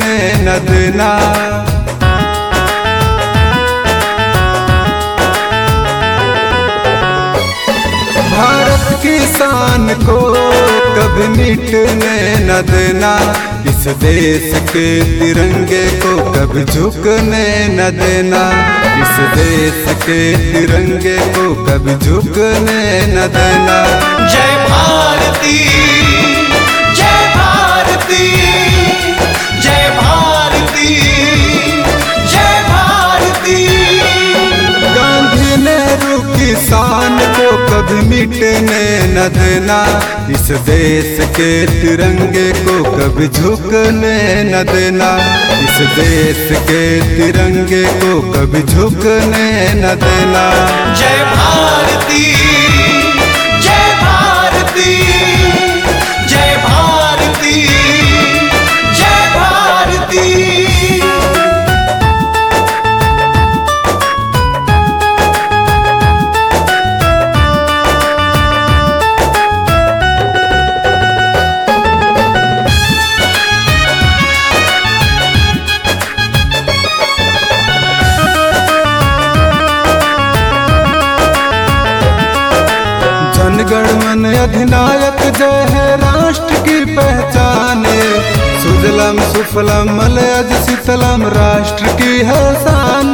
झुकने न देना। भारत की शान को कभी मिटने न देना, इस देश के तिरंगे को कभी झुकने न देना, इस देश के तिरंगे को कभी झुकने न देना। जय भारती, जय भारती, जय भारती, जय भारती। गांधी नेहरू की शान को कभी मिटने न देना, इस देश के तिरंगे को कभी झुकने न देना, इस देश के तिरंगे को कभी झुकने न देना। जय भारती, जय भारती, जय भारती, जय भारती। जनगण मन अधिनायक जय है राष्ट्र की पहचान, सुजलम सुफलम मलयज शीतलम राष्ट्र की है शान।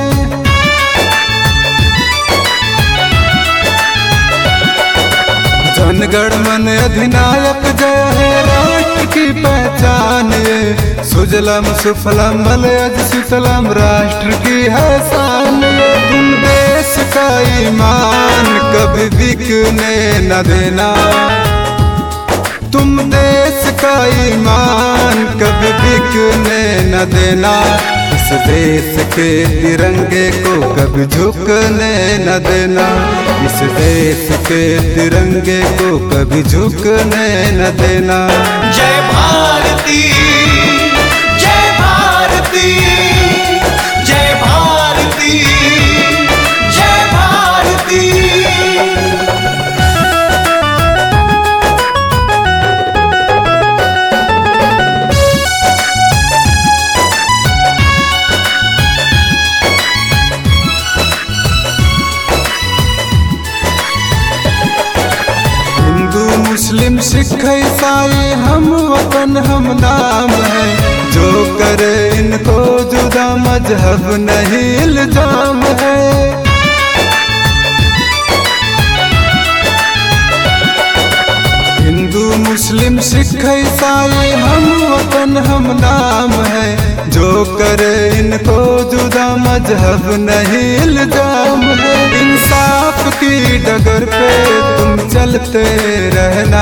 जनगण मन अधिनायक जय है राष्ट्र की पहचान, सुजलम सुफलम मलयज शीतलम राष्ट्र की है शान। तुम देश का ईमान कभी बिकने न देना, तुम देश का ईमान कभी बिकने न देना, इस देश के तिरंगे को कभी झुकने न देना, इस देश के तिरंगे को कभी झुकने न देना। जय भारती, जय भारती, जय भारती, जय भारती। मुस्लिम सिख ईसाई हम वतन हम नाम है, जो करे इनको जुदा मजहब नहीं इल्जाम है। हिंदू मुस्लिम सिख ईसाई हम वतन हम नाम है, जो करे इनको जुदा मजहब नहीं इल्जाम है। इंसाफ की डगर पे तुम चलते रहना,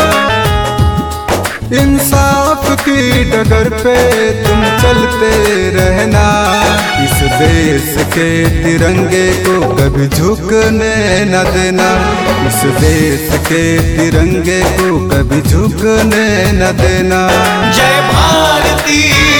इंसाफ की डगर पे तुम चलते रहना, इस देश के तिरंगे को कभी झुकने न देना, इस देश के तिरंगे को कभी झुकने न देना। जय भारती।